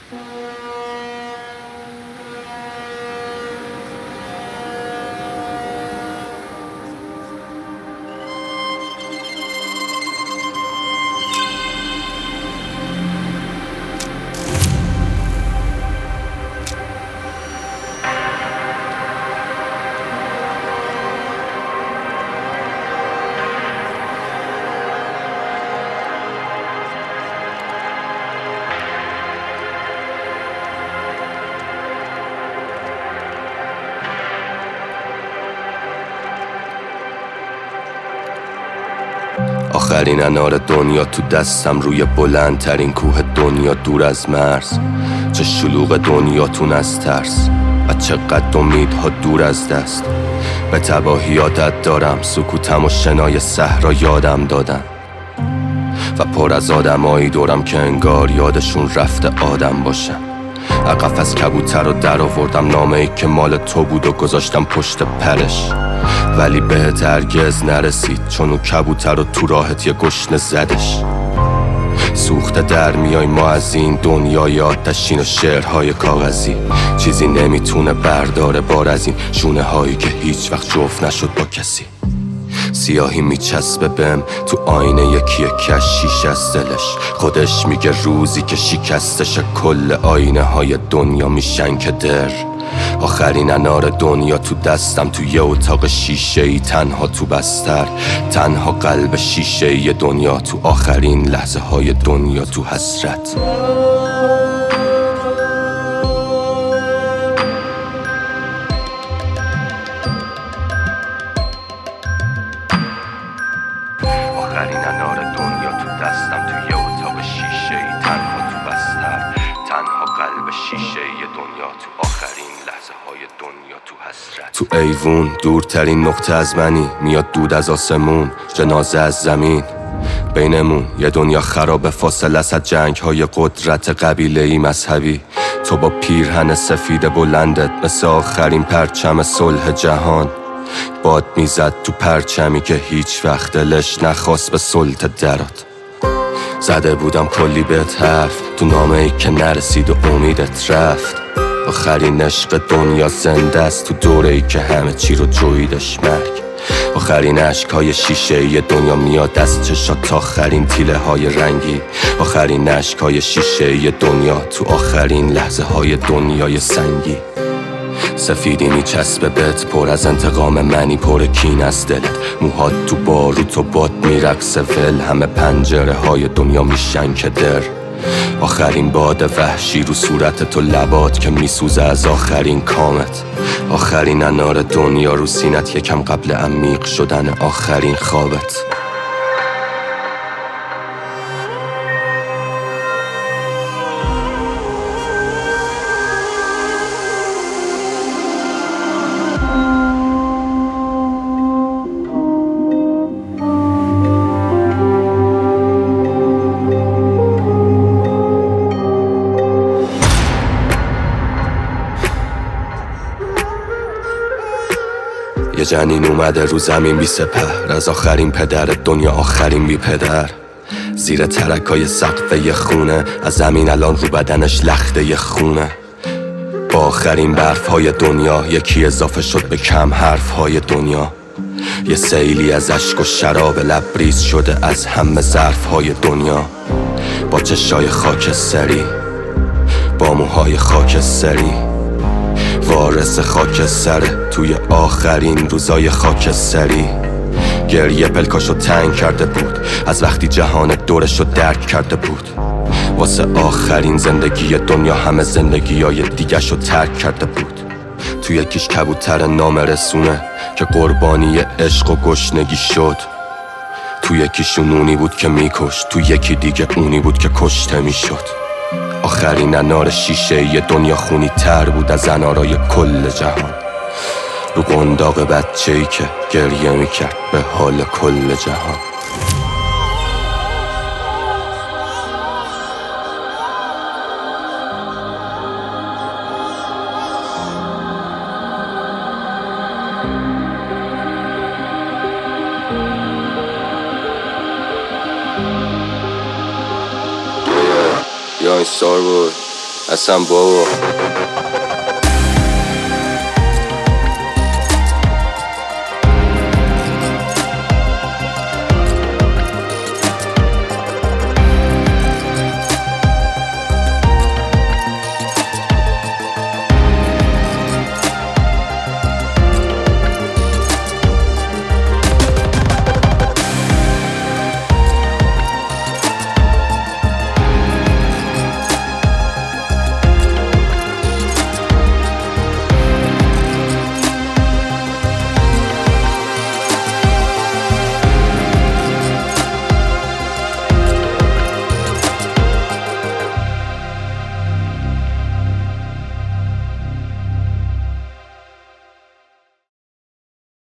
آخرین انار دنیا تو دستم، روی بلندترین کوه دنیا دور از مرز. چه شلوغ دنیاتون از ترس و چقدر امیدها دور از دست. به تباهی عادت دارم، سکوتم و شنای صحرا یادم دادن و پر از آدمایی دورم که انگار یادشون رفته آدم باشم. عقف از کبوتر رو در آوردم، نامه‌ای که مال تو بود و گذاشتم پشت پرش، ولی بهت هرگز نرسید چون اون کبوتر رو تو راحت یه گشنه زدش. سوخته در میای ما از این دنیای آتشین و شعرهای کاغذی. چیزی نمیتونه برداره بار از این شونه هایی که هیچ وقت جفت نشد با کسی. سیاهی میچسبه بهم تو آینه، یکی کش شیشه از دلش. خودش میگه روزی که شکستش کل آینه های دنیا میشن که در. آخرین انار دنیا تو دستم، تو یه اتاق شیشه‌ای تنها تو بستر. تنها قلب شیشه‌ای دنیا تو آخرین لحظه های دنیا تو حسرت. آخرین انار دنیا تو دستم، تو یه اتاق شیشه‌ای تنها تو بستر. تنها قلب شیشه‌ای دنیا تو آخرین لحظه های دنیا تو حسرت. تو ایوون دورترین نقطه از منی، میاد دود از آسمون، جنازه از زمین. بینمون یه دنیا خراب، فاصله از جنگ های قدرت قبیله‌ای مذهبی. تو با پیرهن سفید بلندت مثل آخرین پرچم صلح جهان، باد میزد تو پرچمی که هیچ وقت دلش نخواست به سلطه درات. زده بودم کلی بهت حرف تو نامه‌ای که نرسید و امیدت رفت. آخرین عشق دنیا زنده است تو دوره‌ای که همه چی رو جویدش مرگ. آخرین عشق‌های شیشه‌ای دنیا میاد از چشات، آخرین تیله های رنگی. آخرین عشق‌های شیشه‌ای دنیا تو آخرین لحظه های دنیای سنگی. سفیدی میچسبه بهت، پر از انتقام منی، پر کین از دلت. موهات تو باروت و باد میرقصه ول، همه پنجره های دنیا میشن که در. آخرین باد وحشی رو صورت تو، لبات که میسوزه از آخرین کامت. آخرین انار دنیا رو سینت، یکم قبل عمیق شدن آخرین خوابت. یه جنین اومده رو زمین بی سپر، از آخرین پدر دنیا آخرین بی پدر. زیر ترکای سقف یه خونه، از زمین الان رو بدنش لخته یه خونه. با آخرین برفهای دنیا یکی اضافه شد به کم حرفهای دنیا. یه سیلی از عشق و شراب لبریز شده از همه ظرفهای دنیا. با چشای خاکستری، با موهای خاکستری، وارث خاکستره توی آخرین روزای خاکستری. گریه پلکاشو تنگ کرده بود از وقتی جهان دورشو درک کرده بود. واسه آخرین زندگی دنیا همه زندگیای دیگه‌شو ترک کرده بود. توی یکیش کبوتر نامرسونه که قربانی عشق و گشنگی شد. توی یکیشون اونی بود که میکشت، توی یکی دیگه اونی بود که کشته میشد. آخرین انار شیشه‌ای دنیا خونی تر بود از انارای کل جهان. رو قنداق بچه‌ای که گریه میکرد به حال کل جهان. یا این ستار بود اصلا بابا